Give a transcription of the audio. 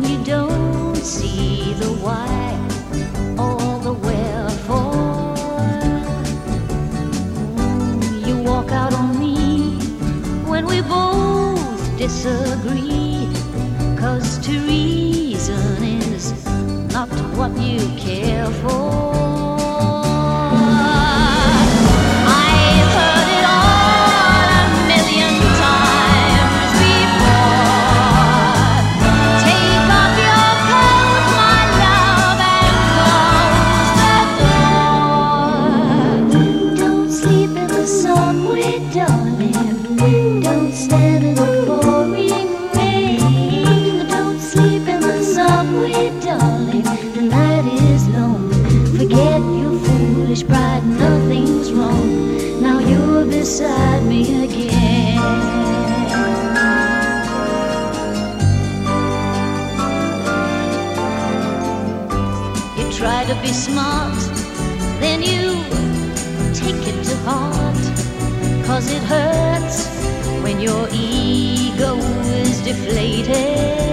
you don't see the why or the wherefore. You walk out on me when we both disagree, 'cause to reason is not what you care for. Don't stand in the pouring rain. Don't sleep in the subway, darling. The night is long. Forget your foolish pride, nothing's wrong. Now you're beside me again. You try to be smart, then you take it to heart, 'cause it hurts when your ego is deflated.